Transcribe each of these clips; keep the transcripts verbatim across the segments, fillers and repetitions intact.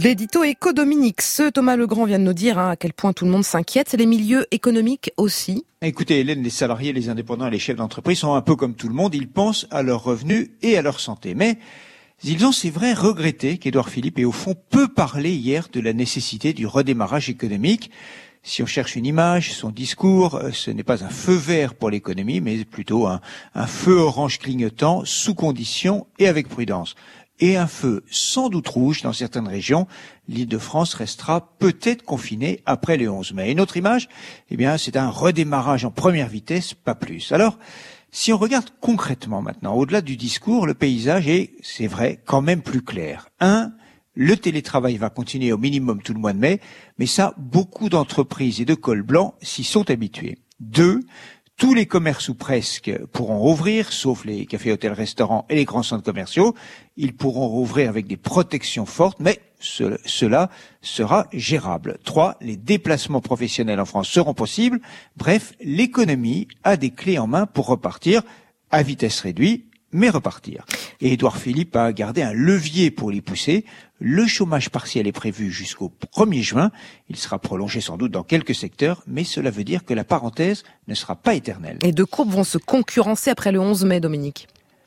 L'édito éco Dominique, ce Thomas Legrand vient de nous dire hein, à quel point tout le monde s'inquiète, les milieux économiques aussi. Écoutez Hélène, les salariés, les indépendants et les chefs d'entreprise sont un peu comme tout le monde, ils pensent à leurs revenus et à leur santé. Mais ils ont, c'est vrai, regretté qu'Édouard Philippe ait au fond peu parlé hier de la nécessité du redémarrage économique. Si on cherche une image, son discours, ce n'est pas un feu vert pour l'économie, mais plutôt un, un feu orange clignotant, sous condition et avec prudence. Et un feu sans doute rouge dans certaines régions. L'Île-de-France restera peut-être confinée après le onze mai. Une autre image, eh bien, c'est un redémarrage en première vitesse, pas plus. Alors, si on regarde concrètement maintenant, au-delà du discours, le paysage est, c'est vrai, quand même plus clair. Un, le télétravail va continuer au minimum tout le mois de mai, mais ça, beaucoup d'entreprises et de cols blancs s'y sont habitués. Deux, tous les commerces ou presque pourront rouvrir, sauf les cafés, hôtels, restaurants et les grands centres commerciaux. Ils pourront rouvrir avec des protections fortes, mais ce, cela sera gérable. Trois, les déplacements professionnels en France seront possibles. Bref, l'économie a des clés en main pour repartir à vitesse réduite, mais repartir. Et Édouard Philippe a gardé un levier pour l'y pousser. Le chômage partiel est prévu jusqu'au premier juin. Il sera prolongé sans doute dans quelques secteurs, mais cela veut dire que la parenthèse ne sera pas éternelle. Et deux courbes vont se concurrencer après le onze mai, Dominique.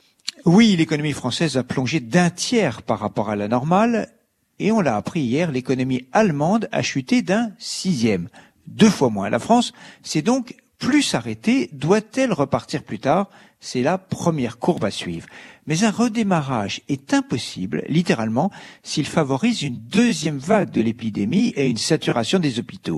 Oui, l'économie française a plongé d'un tiers par rapport à la normale. Et on l'a appris hier, l'économie allemande a chuté d'un sixième. Deux fois moins. La France s'est donc plus arrêtée. Doit-elle repartir plus tard ? C'est la première courbe à suivre. Mais un redémarrage est impossible, littéralement, s'il favorise une deuxième vague de l'épidémie et une saturation des hôpitaux.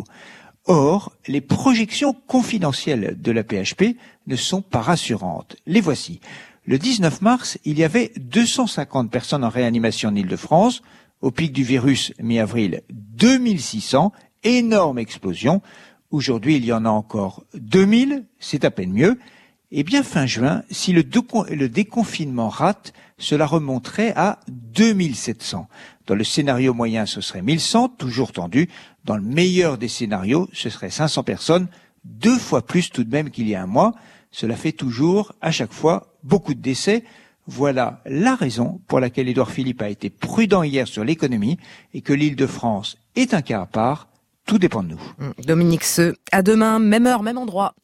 Or, les projections confidentielles de la P H P ne sont pas rassurantes. Les voici. Le dix-neuf mars, il y avait deux cent cinquante personnes en réanimation en Île-de-France. Au pic du virus, mi-avril, deux mille six cents. Énorme explosion. Aujourd'hui, il y en a encore deux mille. C'est à peine mieux. Eh bien, fin juin, si le, le déconfinement rate, cela remonterait à deux mille sept cents. Dans le scénario moyen, ce serait mille cent, toujours tendu. Dans le meilleur des scénarios, ce serait cinq cents personnes, deux fois plus tout de même qu'il y a un mois. Cela fait toujours, à chaque fois, beaucoup de décès. Voilà la raison pour laquelle Édouard Philippe a été prudent hier sur l'économie et que l'Île-de-France est un cas à part. Tout dépend de nous. Dominique Seux, à demain, même heure, même endroit.